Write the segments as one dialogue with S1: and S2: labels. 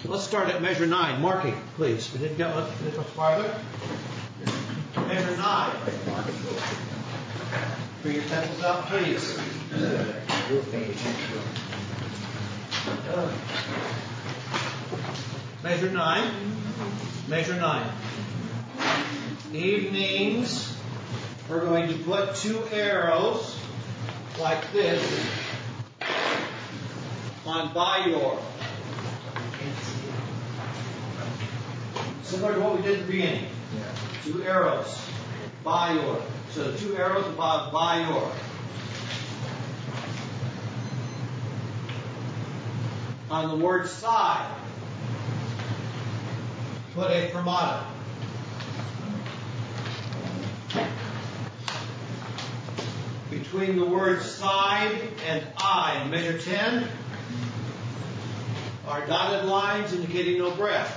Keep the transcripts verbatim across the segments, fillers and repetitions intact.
S1: Let's start at measure nine. Marking, please. We didn't get much farther. Measure nine. Bring your pencils out, please. Measure nine. Measure nine. Evenings, we're going to put two arrows like this on Bayor. Similar to what we did at the beginning. Two arrows. Bayor. So two arrows above Bayor. On the word side, put a fermata. Between the words side and I, measure ten, are dotted lines indicating no breath.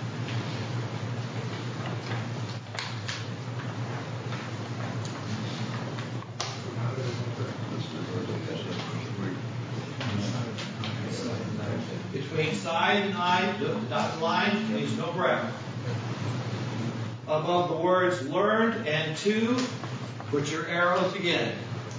S1: Between side and I, the dotted line means no breath. Above the words learned and to, put your arrows again.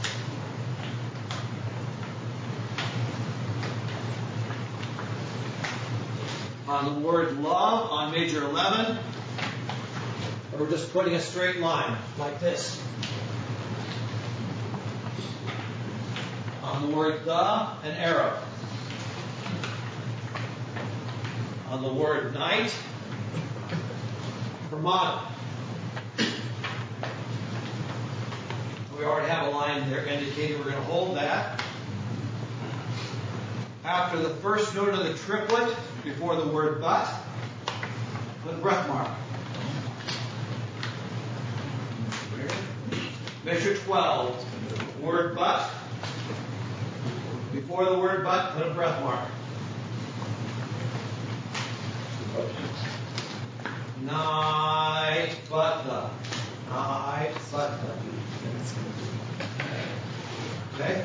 S1: On the word love, on major eleven, we're just putting a straight line, like this. On the word the, an arrow. On the word night, fermata. We already have a line there indicating we're going to hold that. After the first note of the triplet, before the word but, put a breath mark. Measure twelve. Word but. Before the word but, put a breath mark. Night but the. Night but the. Okay?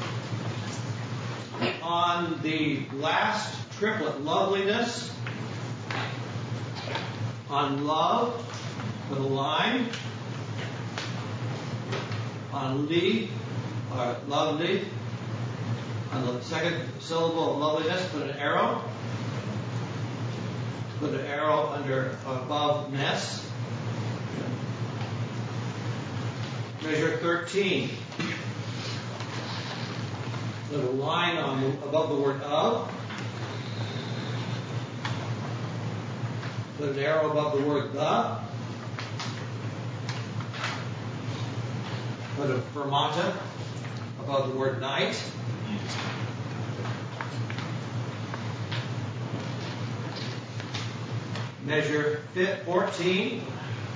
S1: On the last triplet, loveliness. On love, put a line. On Lee, or lovely. On the second syllable of loveliness, put an arrow. Put an arrow under above ness. Measure thirteen. Put a line on the, above the word of. Put an arrow above the word the. Put a fermata above the word night. Measure fourteen.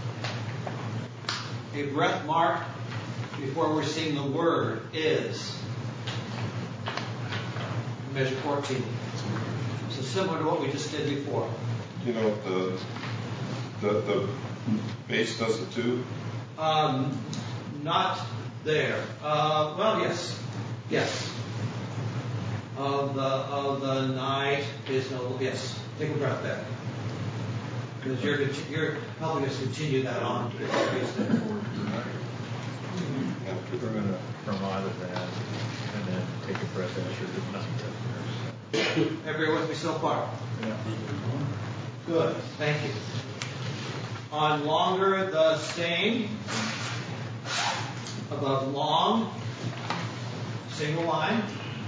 S1: A breath mark before we're seeing the word is. Measure fourteen. So similar to what we just did before.
S2: You know what the the the bass does it too?
S1: Um, not there. Uh, well, yes, yes. Of the of the night is no. Yes, take a breath there. Because you're you're helping us continue that on.
S3: We're going to fermata that and then take a breath after the night.
S1: Everyone with me so far?
S3: Yeah.
S1: Good, thank you. On longer, the stain. Above long, single line.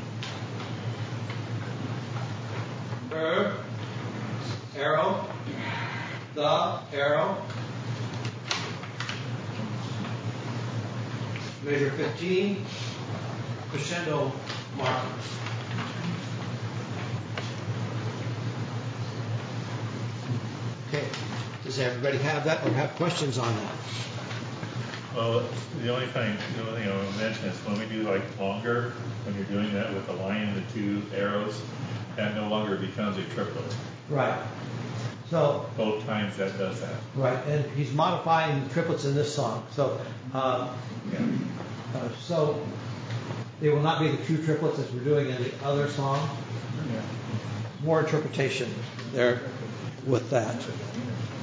S1: Er, arrow. The, arrow. Measure fifteen, crescendo markers. Okay, does everybody have that or have questions on that?
S3: Well, the only thing, the only thing I want to mention is when we do like longer, when you're doing that with the line and the two arrows, that no longer becomes a triplet.
S1: Right. So
S3: both times that does that.
S1: Right, and he's modifying the triplets in this song. So, uh, uh, so they will not be the two triplets as we're doing in the other song. more interpretation there with that.